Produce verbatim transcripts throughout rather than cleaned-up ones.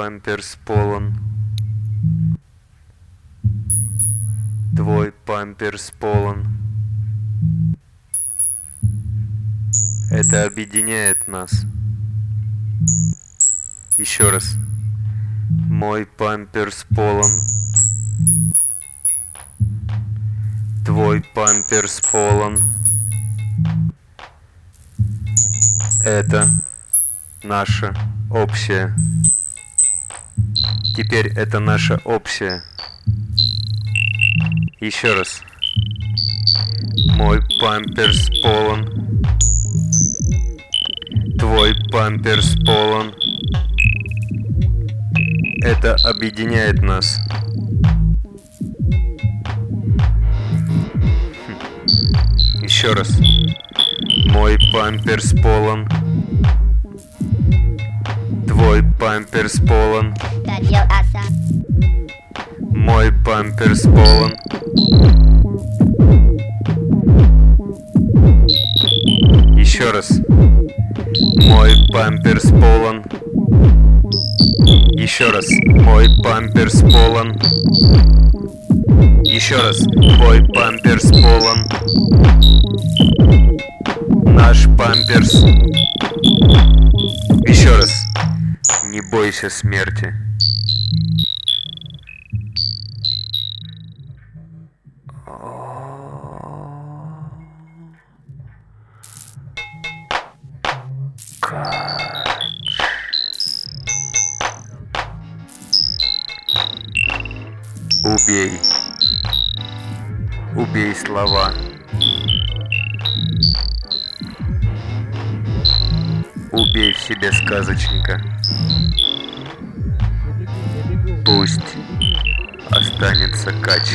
памперс полон. Твой памперс полон. Это объединяет нас. Еще раз. Мой памперс полон. Твой памперс полон. Это наше общее. Теперь это наше общее. Еще раз. Мой памперс полон. Твой памперс полон. Это объединяет нас. Еще раз. Мой памперс полон. Твой памперс полон. Мой памперс полон. Еще раз. Мой памперс полон. Еще раз. Мой памперс полон. Еще раз. Твой памперс полон. Наш памперс. Еще раз. Не бойся смерти. Убей. Убей слова. Убей в себе сказочника. Пусть останется кач.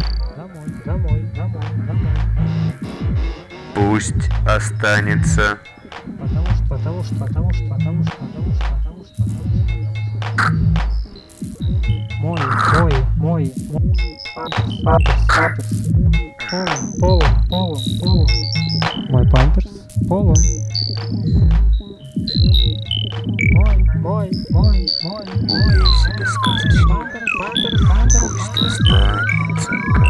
Пусть останется. Потому что, потому что, потому что, потому что, потому что, потому что. Мой, мой, мой, мой. Памперс, памперс. Полон, полон, полон, полон. Мой памперс полон. Мой, мой, мой, мой. Убей в себе сказочника. Пусть останется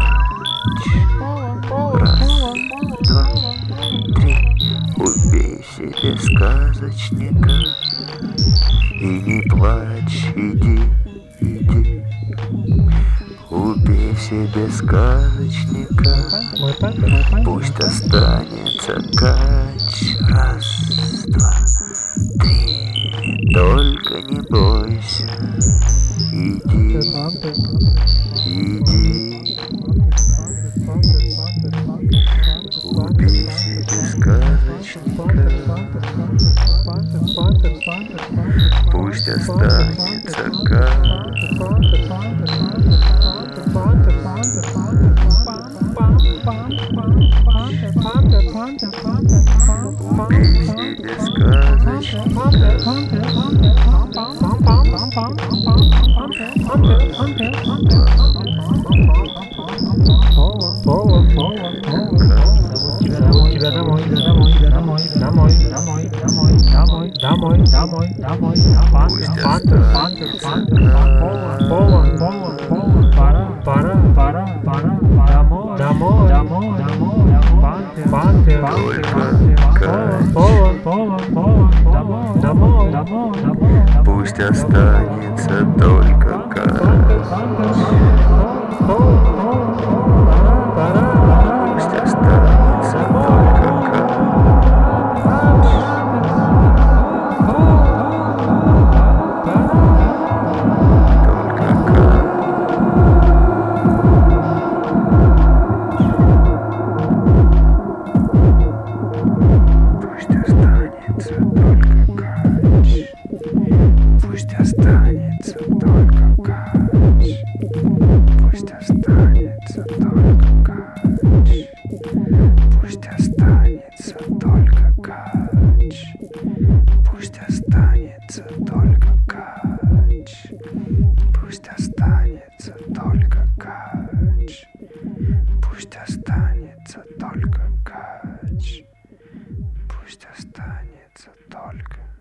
кач. Раз, два, три. Убей в себе сказочника. И не плачь, иди, иди. Убей в себе сказочника. Пусть останется кач. Раз, два, три. Только не бойся. Иди, иди. Убей в себе сказочника. Пусть останется кач. Убей в себе сказочника. Тебя домой, тебя домой, тебя домой, домой, домой, домой, домой, домой, домой, домой, Пусть пантер, пантер, пантер, полон, полон, полон, пора, пора, пора, пора, домой, домой, домой, домой, пантер, пантер, пантер, полон, полон, полон, домой, домой, домой, домой, пусть останется только кач. Пусть останется только кач. Пусть останется только кач. Пусть останется только кач. Пусть останется только кач. Пусть останется только кач. Пусть останется только кач. Пусть останется только кач. Пусть останется только